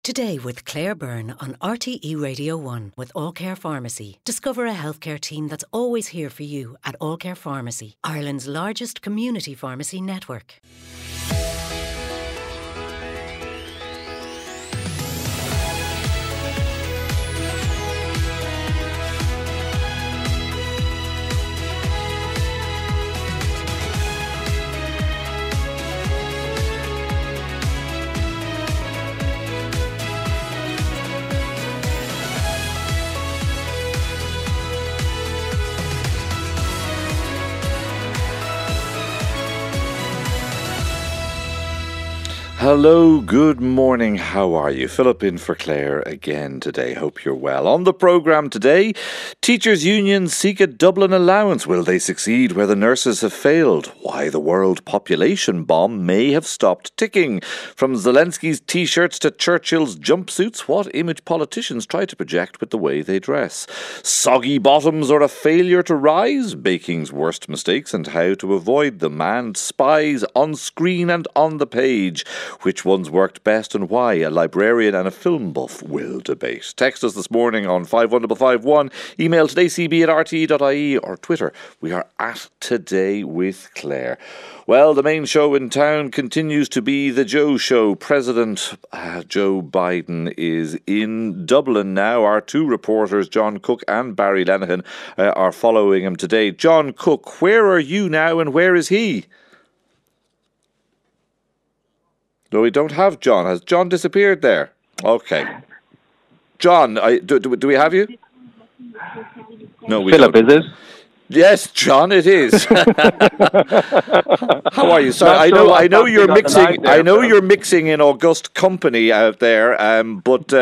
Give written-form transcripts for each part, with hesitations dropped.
Today with Claire Byrne on RTE Radio 1 with All Care Pharmacy. Discover a healthcare team that's always here for you at All Care Pharmacy, Ireland's largest community pharmacy network. Hello, good morning, how are you? Philip in for Claire again today, hope you're well. On the programme today, teachers' unions seek a Dublin allowance. Will they succeed where the nurses have failed? Why the world population bomb may have stopped ticking. From Zelensky's t-shirts to Churchill's jumpsuits, what image politicians try to project with the way they dress. Soggy bottoms or a failure to rise? Baking's worst mistakes and how to avoid them. And spies on screen and on the page. Which ones worked best and why? A librarian and a film buff will debate. Text us this morning on 51551, email todaycb@rte.ie or Twitter. We are at Today with Claire. Well, the main show in town continues to be the Joe Show. President Joe Biden is in Dublin now. Our two reporters, John Cook and Barry Lenihan, are following him today. John Cook, where are you now and where is he? No, we don't have John. Has John disappeared there? Okay. John, do we have you? No, we Philip, don't. is it? Yes, John, it is. How are you? Sorry, I know you're mixing. I know you're mixing in august company out there. But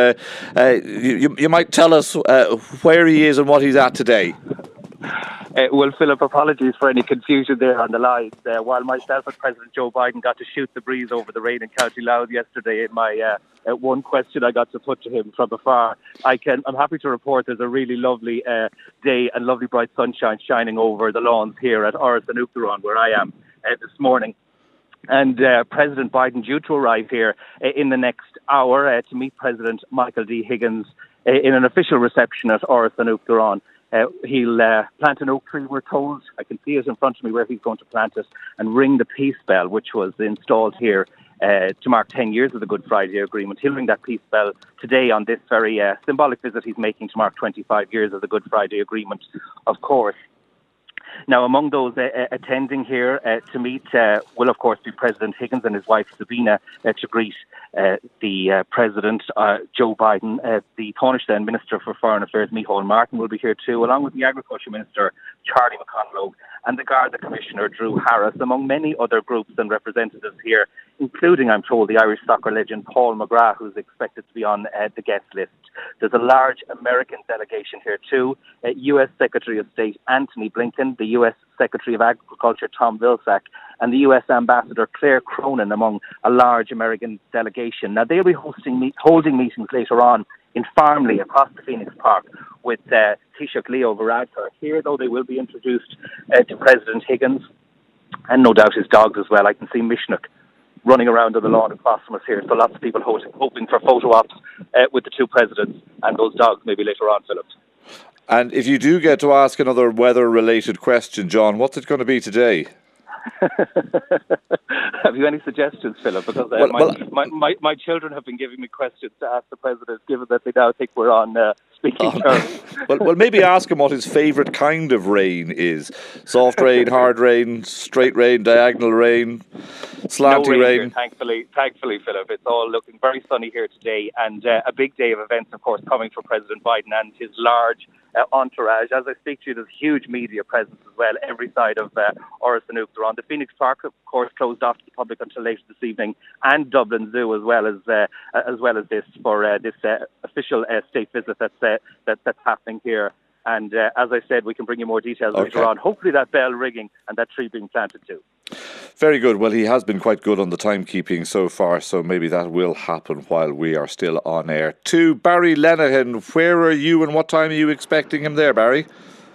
you might tell us where he is and what he's at today. Well, Philip, apologies for any confusion there on the lines. While myself and President Joe Biden got to shoot the breeze over the rain in County Louth yesterday, in my one question I got to put to him from afar, I'm happy to report there's a really lovely day and lovely bright sunshine shining over the lawns here at Áras an Uachtaráin, where I am this morning. And President Biden due to arrive here in the next hour to meet President Michael D. Higgins in an official reception at Áras an Uachtaráin. He'll plant an oak tree, we're told. I can see it in front of me where he's going to plant it, and ring the peace bell, which was installed here to mark 10 years of the Good Friday Agreement. He'll ring that peace bell today on this very symbolic visit he's making to mark 25 years of the Good Friday Agreement, of course. Now, among those attending here to meet will, of course, be President Higgins and his wife, Sabina, to greet the President, Joe Biden. The Taoiseach then Minister for Foreign Affairs, Micheál Martin, will be here too, along with the Agriculture Minister, Charlie McConlogue, and the Garda Commissioner, Drew Harris, among many other groups and representatives here, including, I'm told, the Irish soccer legend Paul McGrath, who's expected to be on the guest list. There's a large American delegation here too. U.S. Secretary of State Antony Blinken, the U.S. Secretary of Agriculture Tom Vilsack, and the U.S. Ambassador Claire Cronin among a large American delegation. Now, they'll be holding meetings later on in Farmley across the Phoenix Park with Taoiseach Leo Varadkar. Here, though, they will be introduced to President Higgins and no doubt his dogs as well. I can see Mishnuk running around on the lawn across from us here. So lots of people hoping for photo ops with the two presidents and those dogs maybe later on, Philip. And if you do get to ask another weather-related question, John, what's it going to be today? Have you any suggestions, Philip? Because my children have been giving me questions to ask the President, given that they now think we're on speaking terms. Well, maybe ask him what his favourite kind of rain is. Soft rain, hard rain, straight rain, diagonal rain, slanty no rain. Here, thankfully, Philip. It's all looking very sunny here today, and a big day of events, of course, coming for President Biden and his large entourage. As I speak to you, there's huge media presence as well, every side of Áras an Uachtaráin. The Phoenix Park, of course, closed off to the public until later this evening, and Dublin Zoo as well as this for this official state visit that's happening here. And as I said, we can bring you more details later on. Hopefully that bell ringing and that tree being planted too. Very good. Well, he has been quite good on the timekeeping so far, so maybe that will happen while we are still on air. To Barry Lenihan, where are you and what time are you expecting him there, Barry?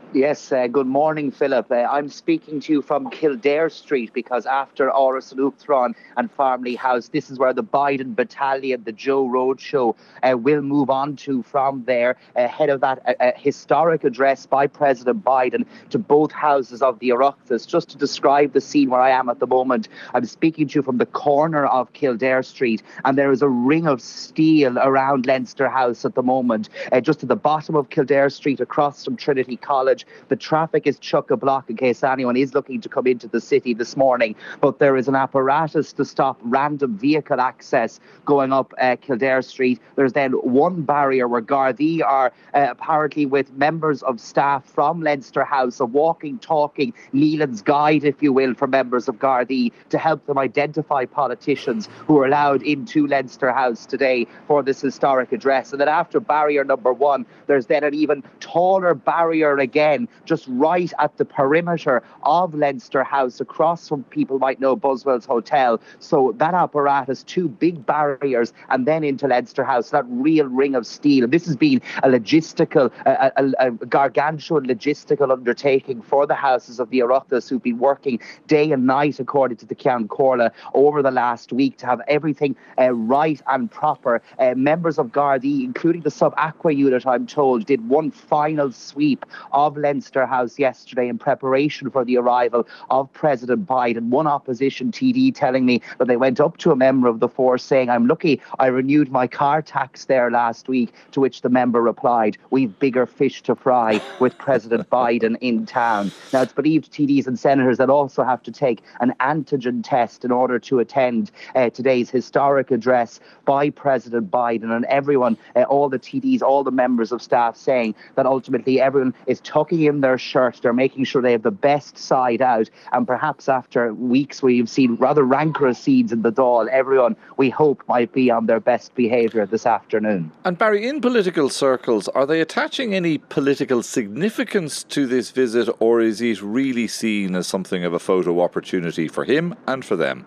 Yes, good morning, Philip. I'm speaking to you from Kildare Street because after Áras an Uachtaráin and Farmley House, this is where the Biden Battalion, the Joe Road Show, will move on to from there, ahead of that historic address by President Biden to both houses of the Oireachtas. Just to describe the scene where I am at the moment, I'm speaking to you from the corner of Kildare Street, and there is a ring of steel around Leinster House at the moment, just at the bottom of Kildare Street across from Trinity College. The traffic is chock-a-block in case anyone is looking to come into the city this morning, but there is an apparatus to stop random vehicle access going up Kildare Street. There's then one barrier where Gardaí are apparently with members of staff from Leinster House, a walking, talking Leland's guide, if you will, for members of Gardaí to help them identify politicians who are allowed into Leinster House today for this historic address. And then after barrier number one, there's then an even taller barrier again, just right at the perimeter of Leinster House, across from, people might know, Buswell's Hotel. So that apparatus, two big barriers, and then into Leinster House, that real ring of steel. And this has been a logistical, a gargantuan logistical undertaking for the houses of the Oireachtas, who've been working day and night, according to the Ceann Comhairle, over the last week to have everything right and proper. Members of Gardaí, including the Sub-Aqua unit, I'm told, did one final sweep of Leinster House yesterday in preparation for the arrival of President Biden. One opposition TD telling me that they went up to a member of the force saying, "I'm lucky I renewed my car tax there last week," to which the member replied, "We've bigger fish to fry with President Biden in town." Now, it's believed TDs and senators that also have to take an antigen test in order to attend today's historic address by President Biden, and everyone, all the TDs, all the members of staff saying that ultimately everyone is tucking in their shirt. They're making sure they have the best side out, and perhaps after weeks where you've seen rather rancorous scenes in the Dáil, everyone, we hope, might be on their best behaviour this afternoon. And Barry, in political circles, are they attaching any political significance to this visit, or is it really seen as something of a photo opportunity for him and for them?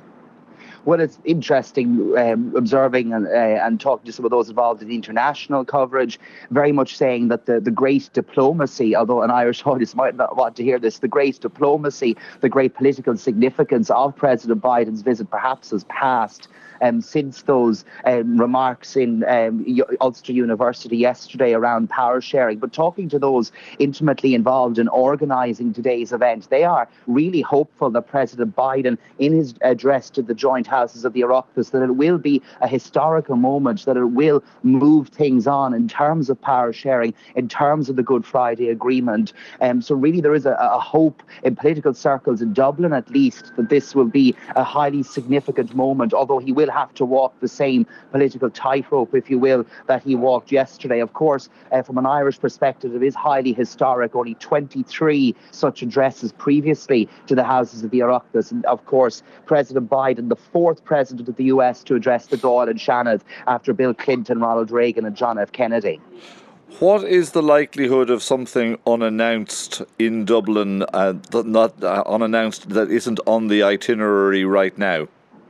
Well, it's interesting observing and talking to some of those involved in the international coverage, very much saying that the great diplomacy, although an Irish audience might not want to hear this, the great diplomacy, the great political significance of President Biden's visit perhaps has passed since those remarks in Ulster University yesterday around power sharing. But talking to those intimately involved in organising today's event, they are really hopeful that President Biden, in his address to the joint houses of the Oireachtas, that it will be a historical moment, that it will move things on in terms of power sharing, in terms of the Good Friday Agreement. So really there is a hope in political circles in Dublin, at least, that this will be a highly significant moment, although he will have to walk the same political tightrope, if you will, that he walked yesterday. Of course, from an Irish perspective, it is highly historic. Only 23 such addresses previously to the houses of the Oireachtas. And of course, President Biden, the fourth president of the US to address the Dáil and Seanad after Bill Clinton, Ronald Reagan and John F. Kennedy. What is the likelihood of something unannounced in Dublin, unannounced, that isn't on the itinerary right now?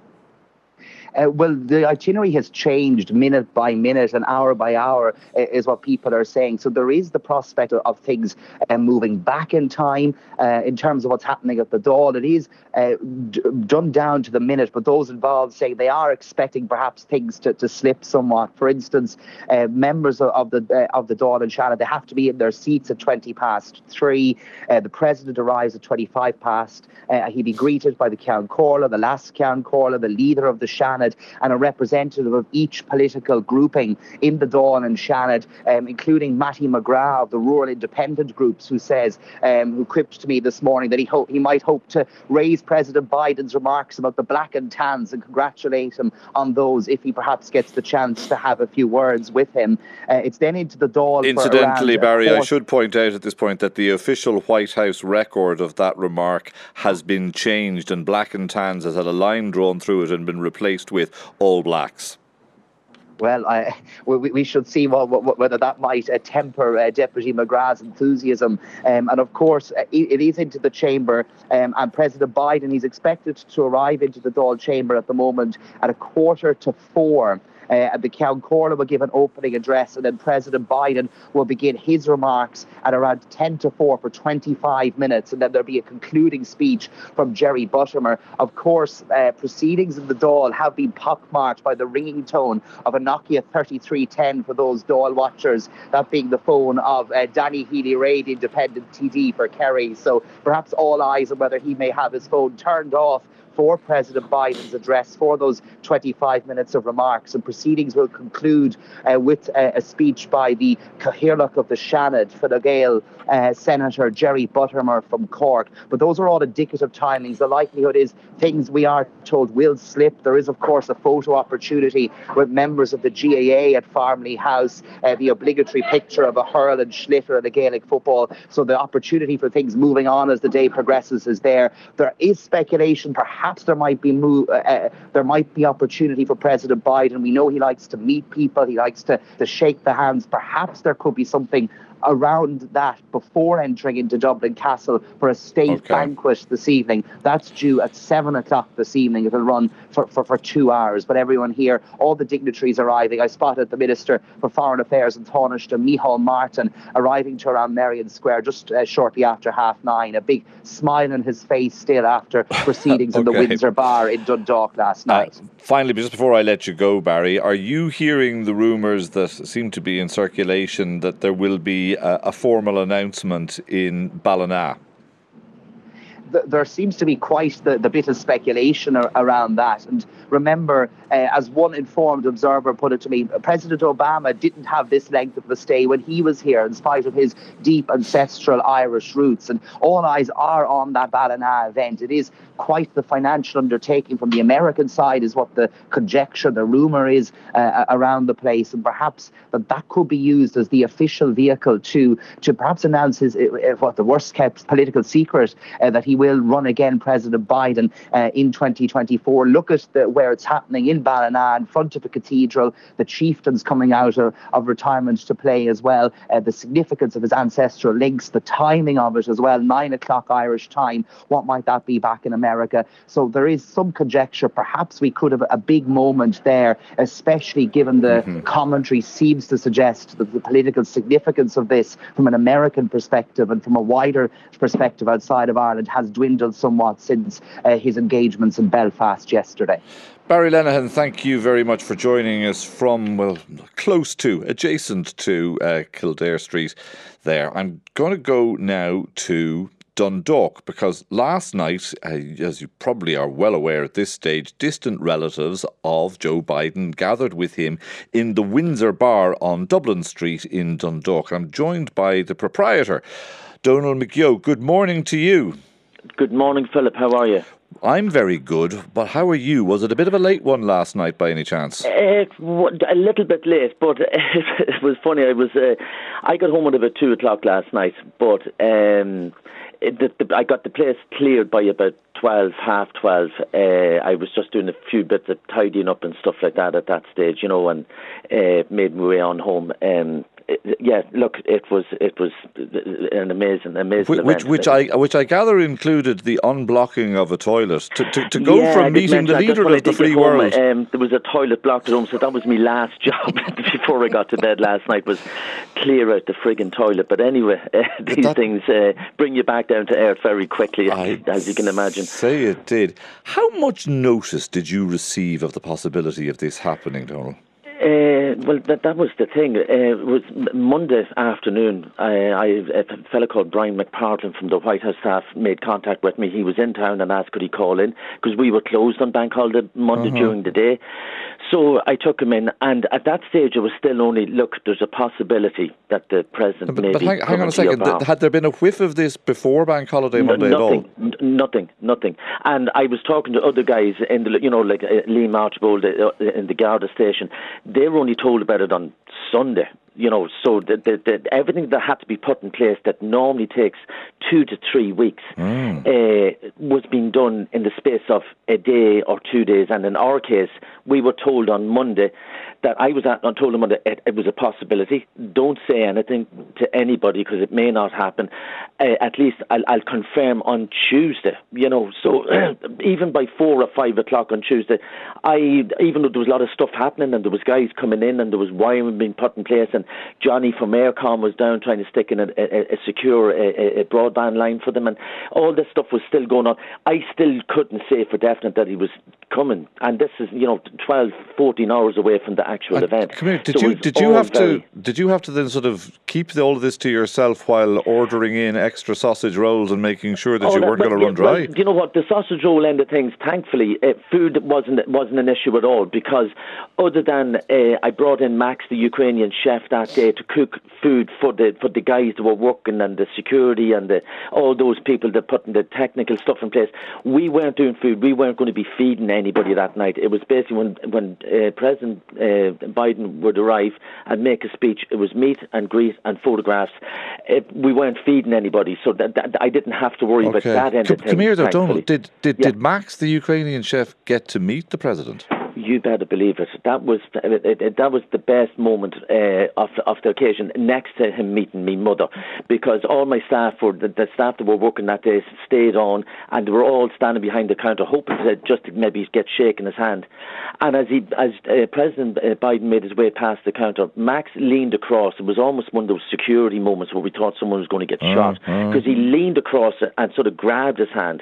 Well, the itinerary has changed minute by minute and hour by hour, is what people are saying. So there is the prospect of things moving back in time in terms of what's happening at the Dáil. It is done down to the minute, but those involved say they are expecting perhaps things to slip somewhat. For instance, members of the Dáil and Seanad, they have to be in their seats at 3:20. The president arrives at 5:25. He'll be greeted by the Ceann Comhairle, the last Ceann Comhairle, the leader of the Seanad, and a representative of each political grouping in the Dáil and Seanad, including Matty McGrath of the rural independent groups, who says, who quipped to me this morning that he might hope to raise President Biden's remarks about the black and tans and congratulate him on those if he perhaps gets the chance to have a few words with him. It's then into the Dáil. Incidentally, Barry, I should point out at this point that the official White House record of that remark has been changed, and black and tans has had a line drawn through it and been replaced with All Blacks. Well, we should see whether that might temper Deputy McGrath's enthusiasm. And of course, it is into the chamber. And President Biden, he's expected to arrive into the Dáil chamber at the moment at 3:45. The Ceann Comhairle will give an opening address, and then President Biden will begin his remarks at around 10 to 4 for 25 minutes, and then there'll be a concluding speech from Jerry Buttimer. Of course, proceedings in the Dáil have been pockmarked by the ringing tone of a Nokia 3310 for those Dáil watchers, that being the phone of Danny Healy-Rae, the independent TD for Kerry. So perhaps all eyes on whether he may have his phone turned off for President Biden's address, for those 25 minutes of remarks. And proceedings will conclude with a speech by the Cathaoirleach of the Seanad, Fine Gael Senator Jerry Buttimer from Cork. But those are all indicative timings. The likelihood is things, we are told, will slip. There is, of course, a photo opportunity with members of the GAA at Farmley House, the obligatory picture of a hurl and schlitter in the Gaelic football. So the opportunity for things moving on as the day progresses is there. There is speculation, perhaps there might be opportunity for President Biden. We know he likes to meet people, he likes to shake the hands. Perhaps there could be something around that before entering into Dublin Castle for a state banquet this evening. That's due at 7 o'clock this evening. It'll run for 2 hours. But everyone here, all the dignitaries arriving. I spotted the Minister for Foreign Affairs in Taoiseach, Micheál Martin, arriving to around Merrion Square just shortly after 9:30. A big smile on his face still after proceedings in the Windsor Bar in Dundalk last night. Finally, just before I let you go, Barry, are you hearing the rumours that seem to be in circulation that there will be a formal announcement in Ballina? There seems to be quite the bit of speculation around that. And remember, as one informed observer put it to me, President Obama didn't have this length of a stay when he was here, in spite of his deep ancestral Irish roots. And all eyes are on that Ballina event. It is quite the financial undertaking from the American side, is what the conjecture, the rumour is around the place. And perhaps that could be used as the official vehicle to perhaps announce his the worst kept political secret, that he will run again, President Biden, in 2024. Look at where it's happening in Ballina, in front of a cathedral, the chieftains coming out of retirement to play as well, the significance of his ancestral links, the timing of it as well, 9 o'clock Irish time. What might that be back in America? So there is some conjecture. Perhaps we could have a big moment there, especially given the commentary seems to suggest that the political significance of this from an American perspective and from a wider perspective outside of Ireland has dwindled somewhat since his engagements in Belfast yesterday. Barry Lenihan, thank you very much for joining us from, adjacent to Kildare Street there. I'm going to go now to Dundalk, because last night, as you probably are well aware at this stage, distant relatives of Joe Biden gathered with him in the Windsor Bar on Dublin Street in Dundalk. I'm joined by the proprietor, Donal McGeoch. Good morning to you. Good morning, Philip. How are you? I'm very good, but how are you? Was it a bit of a late one last night by any chance? A little bit late, but it was funny. I got home at about 2 o'clock last night, but I got the place cleared by about half 12. I was just doing a few bits of tidying up and stuff like that at that stage, and made my way on home. It was an amazing event. Which I gather included the unblocking of a toilet to go from meeting the leader of the free world. There was a toilet blocked at home, so that was my last job before I got to bed last night, was clear out the frigging toilet. But anyway, these things bring you back down to earth very quickly, as you can imagine. Say it did. How much notice did you receive of the possibility of this happening, Donal? Well, that was the thing. It was Monday afternoon. A fellow called Brian McPartlin from the White House staff made contact with me. He was in town and asked could he call in, because we were closed on Bank Holiday Monday during the day. So I took him in, and at that stage it was still only, look, there's a possibility that the President may be... But hang on a second, had there been a whiff of this before Bank Holiday Monday at all? Nothing. And I was talking to other guys in the, Liam Archibald in the Garda station. They were only told about it on Sunday. So everything that had to be put in place that normally takes 2 to 3 weeks was being done in the space of a day or 2 days. And in our case, we were told on Monday that I told them that it was a possibility. Don't say anything to anybody because it may not happen. At least I'll confirm on Tuesday. So even by 4 or 5 o'clock on Tuesday, even though there was a lot of stuff happening and there was guys coming in and there was wiring being put in place, and Johnny from Aircom was down trying to stick in a secure broadband line for them, and all this stuff was still going on. I still couldn't say for definite that he was coming, and this is 12, 14 hours away from the actual event. Come here, did you have to then sort of keep all of this to yourself while ordering in extra sausage rolls and making sure that you weren't going to run dry? Well, you know what, the sausage roll end of things, thankfully, food wasn't an issue at all, because other than I brought in Max, the Ukrainian chef, that day to cook food for the guys that were working and the security and all those people that putting the technical stuff in place. We weren't doing food. We weren't going to be feeding anybody that night. It was basically when President Biden would arrive and make a speech, it was meet and greet and photographs. We weren't feeding anybody, so that I didn't have to worry about that end of things. Come here though, Donald. Did Max, the Ukrainian chef, get to meet the president? You better believe it. That was the best moment of the occasion, next to him meeting me mother, because all my staff, the staff that were working that day, stayed on, and they were all standing behind the counter, hoping to just maybe get shaking his hand. And as President Biden made his way past the counter, Max leaned across. It was almost one of those security moments where we thought someone was going to get shot, because he leaned across and sort of grabbed his hand,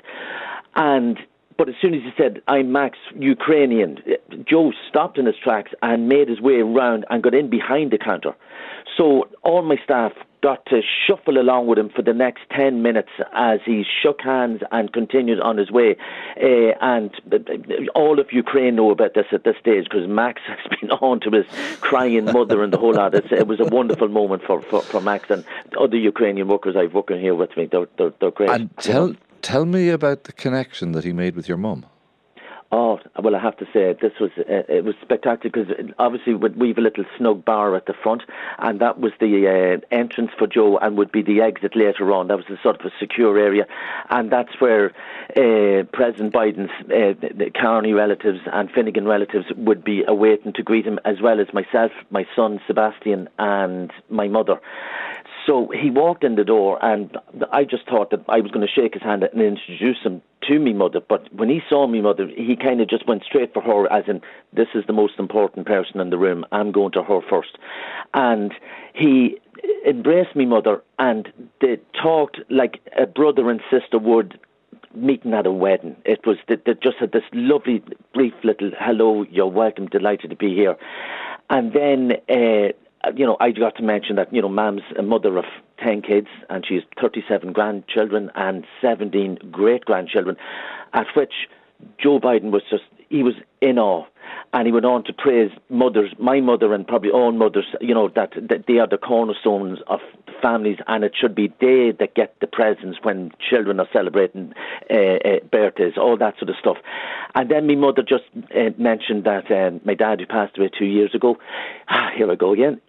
but as soon as he said, "I'm Max, Ukrainian," Joe stopped in his tracks and made his way around and got in behind the counter. So all my staff got to shuffle along with him for the next 10 minutes as he shook hands and continued on his way. And all of Ukraine know about this at this stage, because Max has been on to his crying mother and the whole lot. It was a wonderful moment for Max and other Ukrainian workers I've working here with me. They're great. And tell me about the connection that he made with your mum. Oh, well, I have to say, it was spectacular, because obviously we have a little snug bar at the front, and that was the entrance for Joe and would be the exit later on. That was a sort of a secure area, and that's where President Biden's the Carney relatives and Finnegan relatives would be awaiting to greet him, as well as myself, my son Sebastian, and my mother. So he walked in the door, and I just thought that I was going to shake his hand and introduce him to me mother. But when he saw me mother, he kind of just went straight for her, as in, this is the most important person in the room. I'm going to her first. And he embraced me mother, and they talked like a brother and sister would meeting at a wedding. It was they just had this lovely, brief little hello, you're welcome, delighted to be here. And then I got to mention that, Mam's a mother of 10 kids, and she's 37 grandchildren and 17 great-grandchildren, at which Joe Biden he was in awe. And he went on to praise my mother and probably all mothers, that they are the cornerstones of families, and it should be they that get the presents when children are celebrating birthdays, all that sort of stuff. And then my mother just mentioned that my dad, who passed away 2 years ago, here I go again,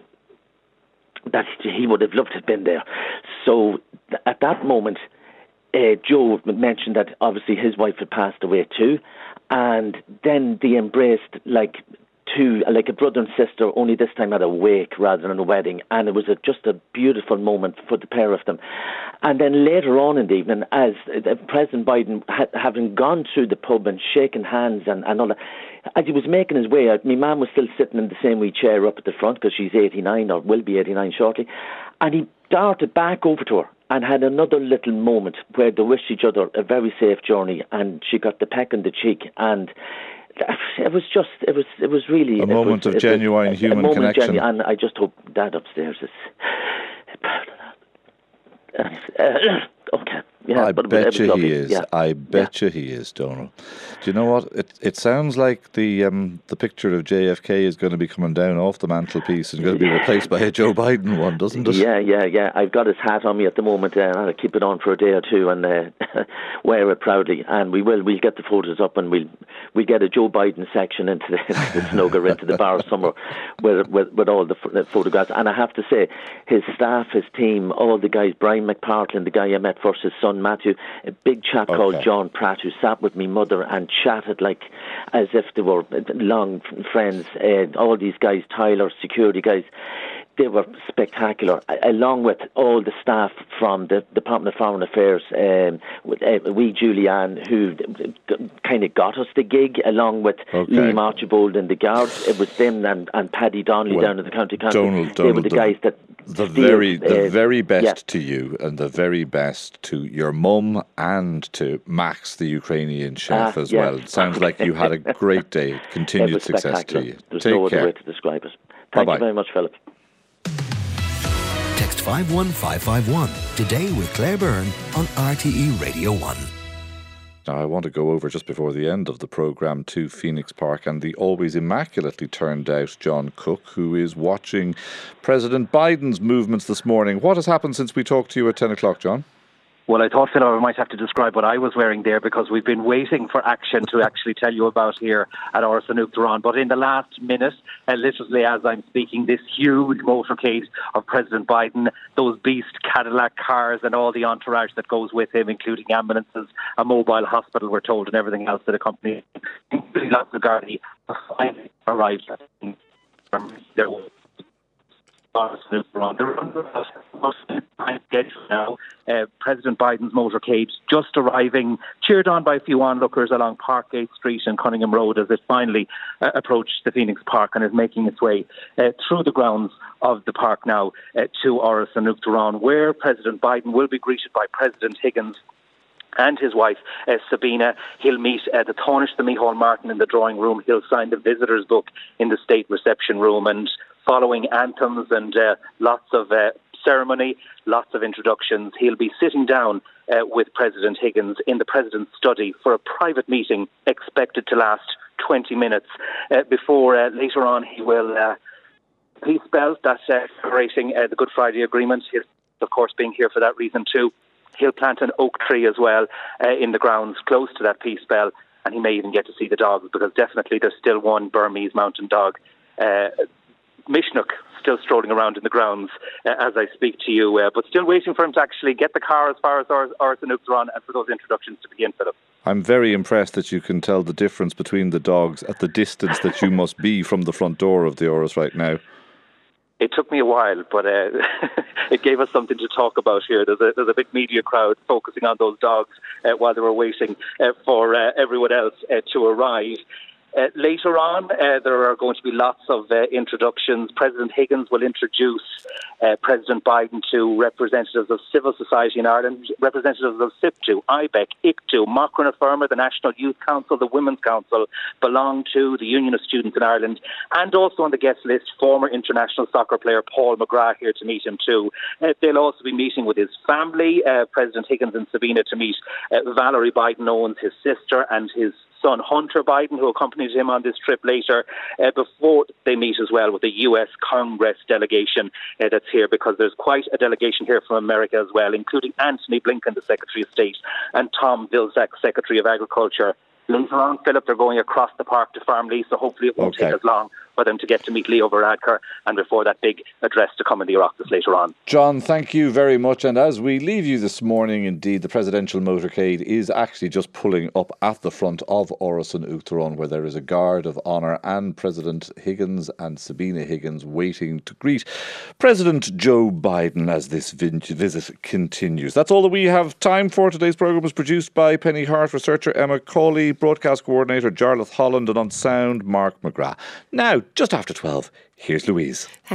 that he would have loved to have been there. So at that moment, Joe mentioned that obviously his wife had passed away too, and then they embraced like a brother and sister, only this time at a wake rather than a wedding, and it was just a beautiful moment for the pair of them. And then later on in the evening, as President Biden, having gone through the pub and shaken hands and all that, as he was making his way out, my mum was still sitting in the same wee chair up at the front, because she's 89 or will be 89 shortly, and he darted back over to her and had another little moment where they wished each other a very safe journey, and she got the peck on the cheek, and it was really a moment of genuine human connection. And I just hope Dad upstairs is proud of that. Okay, Yeah, I bet you he is. Yeah. I bet you he is, Donald. Do you know what? It sounds like the picture of JFK is going to be coming down off the mantelpiece and going to be replaced by a Joe Biden one, doesn't it? Yeah. I've got his hat on me at the moment, and I'll keep it on for a day or two and wear it proudly. And we'll get the photos up, and we'll get a Joe Biden section into the snugger, into the bar somewhere with all the photographs. And I have to say, his staff, his team, all the guys, Brian McPartlin, the guy I met first, his son Matthew, a big chap called John Pratt, who sat with me mother and chatted like as if they were long friends. All these guys, Tyler, security guys, they were spectacular, along with all the staff from the Department of Foreign Affairs, Julianne, who kind of got us the gig, along with Liam Archibald and the guards. It was them and Paddy Donnelly down at the County Council. Donald, they were the guys that... The very best to you, and the very best to your mum and to Max, the Ukrainian chef, as well. It sounds like you had a great day. Continued success to you. There's no other way to describe it. Thank you very much, Philip. Text 51551 today with Claire Byrne on RTE Radio 1. Now, I want to go over just before the end of the programme to Phoenix Park and the always immaculately turned out John Cook, who is watching President Biden's movements this morning. What has happened since we talked to you at 10 o'clock, John? Well, I thought, Phil, I might have to describe what I was wearing there, because we've been waiting for action to actually tell you about here at Áras an Uachtaráin. But in the last minute, literally as I'm speaking, this huge motorcade of President Biden, those beast Cadillac cars and all the entourage that goes with him, including ambulances, a mobile hospital, we're told, and everything else that accompanies, including lots of Gardaí, finally arrived. There was now. President Biden's motorcade just arriving, cheered on by a few onlookers along Parkgate Street and Cunningham Road as it finally approached the Phoenix Park and is making its way through the grounds of the park now to Áras an Uachtaráin, where President Biden will be greeted by President Higgins and his wife, Sabina. He'll meet the Tánaiste Micheál Martin in the drawing room. He'll sign the visitor's book in the state reception room, and following anthems and lots of ceremony, lots of introductions, he'll be sitting down with President Higgins in the President's study for a private meeting expected to last 20 minutes before later on he will peace bell, that's celebrating the Good Friday Agreement. He'll, of course, being here for that reason too. He'll plant an oak tree as well in the grounds close to that peace bell, and he may even get to see the dogs, because definitely there's still one Burmese mountain dog, Mishnuk, still strolling around in the grounds as I speak to you, but still waiting for him to actually get the car as far as Áras an Uachtaráin and for those introductions to begin, Philip. I'm very impressed that you can tell the difference between the dogs at the distance that you must be from the front door of the Áras right now. It took me a while, but it gave us something to talk about here. There's a big media crowd focusing on those dogs while they were waiting for everyone else to arrive. Later on, there are going to be lots of introductions. President Higgins will introduce President Biden to representatives of civil society in Ireland, representatives of SIPTU, IBEC, ICTU, Macron Affirma, the National Youth Council, the Women's Council, belong to the Union of Students in Ireland, and also on the guest list, former international soccer player Paul McGrath here to meet him too. They'll also be meeting with his family, President Higgins and Sabina, to meet Valerie Biden Owens, his sister, and his son Hunter Biden, who accompanied him on this trip later, before they meet as well with the US Congress delegation that's here, because there's quite a delegation here from America as well, including Anthony Blinken, the Secretary of State, and Tom Vilsack, Secretary of Agriculture. Later on, Philip, they're going across the park to Farmleigh, so hopefully it won't take as long for them to get to meet Leo Varadkar and before that big address to come in the Oireachtas later on. John, thank you very much. And as we leave you this morning, indeed, the presidential motorcade is actually just pulling up at the front of Áras an Uachtaráin, where there is a guard of honour and President Higgins and Sabina Higgins waiting to greet President Joe Biden as this visit continues. That's all that we have time for. Today's programme was produced by Penny Hart, researcher Emma Cawley, broadcast coordinator Jarlath Holland, and on sound Mark McGrath. Now, just after 12, here's Louise.